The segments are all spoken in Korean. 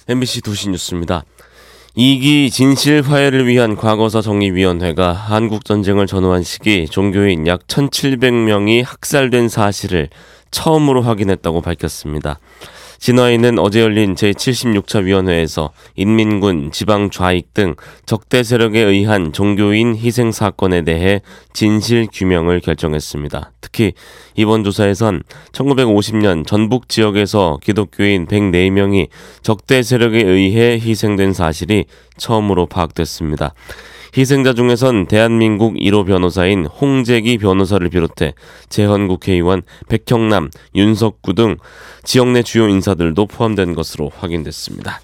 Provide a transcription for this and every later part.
MBC 도시 뉴스입니다. 2기 진실 화해를 위한 과거사 정리위원회가 한국전쟁을 전후한 시기 종교인 약 1,700명이 학살된 사실을 처음으로 확인했다고 밝혔습니다. 진화위는 어제 열린 제76차 위원회에서 인민군, 지방 좌익 등 적대 세력에 의한 종교인 희생 사건에 대해 진실 규명을 결정했습니다. 특히 이번 조사에선 1950년 전북 지역에서 기독교인 104명이 적대 세력에 의해 희생된 사실이 처음으로 파악됐습니다. 희생자 중에선 대한민국 1호 변호사인 홍재기 변호사를 비롯해 재헌 국회의원 백형남, 윤석구 등 지역 내 주요 인사들도 포함된 것으로 확인됐습니다.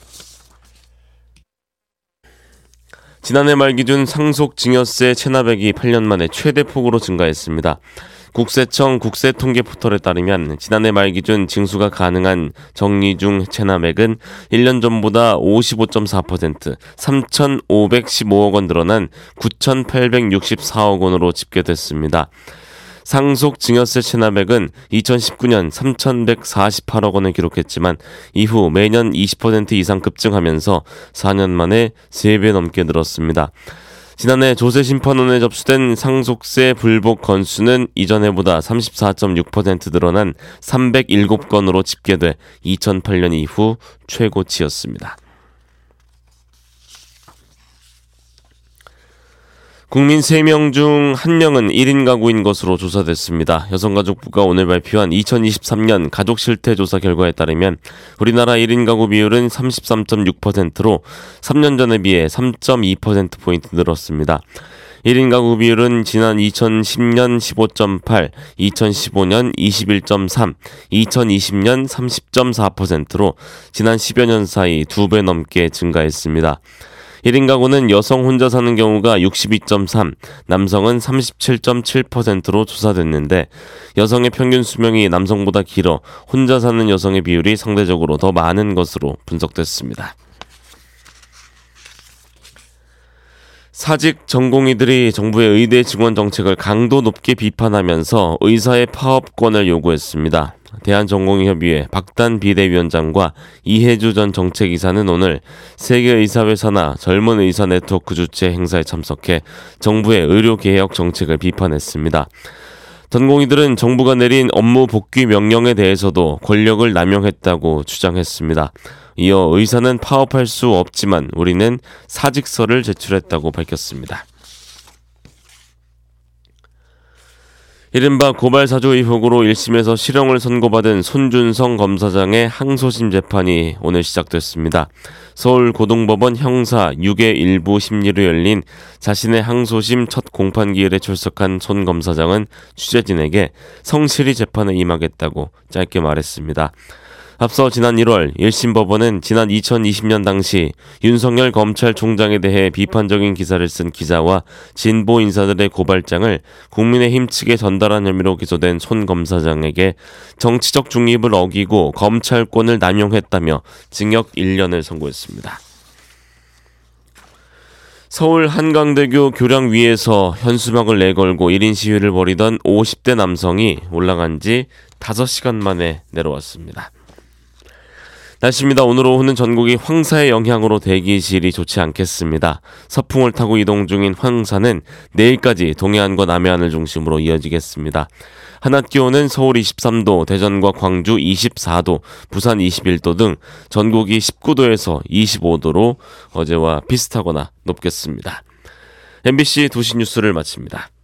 지난해 말 기준 상속증여세 체납액이 8년 만에 최대폭으로 증가했습니다. 국세청 국세통계 포털에 따르면 지난해 말 기준 징수가 가능한 정리중 체납액은 1년 전보다 55.4%, 3,515억 원 늘어난 9,864억 원으로 집계됐습니다. 상속증여세 체납액은 2019년 3,148억 원을 기록했지만 이후 매년 20% 이상 급증하면서 4년 만에 3배 넘게 늘었습니다. 지난해 조세심판원에 접수된 상속세 불복 건수는 이전해보다 34.6% 늘어난 307건으로 집계돼 2008년 이후 최고치였습니다. 국민 3명 중 1명은 1인 가구인 것으로 조사됐습니다. 여성가족부가 오늘 발표한 2023년 가족실태조사 결과에 따르면 우리나라 1인 가구 비율은 33.6%로 3년 전에 비해 3.2%포인트 늘었습니다. 1인 가구 비율은 지난 2010년 15.8, 2015년 21.3, 2020년 30.4%로 지난 10여 년 사이 2배 넘게 증가했습니다. 1인 가구는 여성 혼자 사는 경우가 62.3, 남성은 37.7%로 조사됐는데 여성의 평균 수명이 남성보다 길어 혼자 사는 여성의 비율이 상대적으로 더 많은 것으로 분석됐습니다. 사직 전공의들이 정부의 의대 증원 정책을 강도 높게 비판하면서 의사의 파업권을 요구했습니다. 대한전공의협의회 박단 비대위원장과 이해주 전 정책이사는 오늘 세계의사회사나 젊은 의사 네트워크 주최 행사에 참석해 정부의 의료개혁 정책을 비판했습니다. 전공의들은 정부가 내린 업무 복귀 명령에 대해서도 권력을 남용했다고 주장했습니다. 이어 의사는 파업할 수 없지만 우리는 사직서를 제출했다고 밝혔습니다. 이른바 고발사주 의혹으로 1심에서 실형을 선고받은 손준성 검사장의 항소심 재판이 오늘 시작됐습니다. 서울고등법원 형사 6의 일부 심리로 열린 자신의 항소심 첫 공판기일에 출석한 손 검사장은 취재진에게 성실히 재판에 임하겠다고 짧게 말했습니다. 앞서 지난 1월 1심 법원은 지난 2020년 당시 윤석열 검찰총장에 대해 비판적인 기사를 쓴 기자와 진보 인사들의 고발장을 국민의힘 측에 전달한 혐의로 기소된 손 검사장에게 정치적 중립을 어기고 검찰권을 남용했다며 징역 1년을 선고했습니다. 서울 한강대교 교량 위에서 현수막을 내걸고 1인 시위를 벌이던 50대 남성이 올라간 지 5시간 만에 내려왔습니다. 날씨입니다. 오늘 오후는 전국이 황사의 영향으로 대기질이 좋지 않겠습니다. 서풍을 타고 이동 중인 황사는 내일까지 동해안과 남해안을 중심으로 이어지겠습니다. 한낮 기온은 서울 23도, 대전과 광주 24도, 부산 21도 등 전국이 19도에서 25도로 어제와 비슷하거나 높겠습니다. MBC 도시 뉴스를 마칩니다.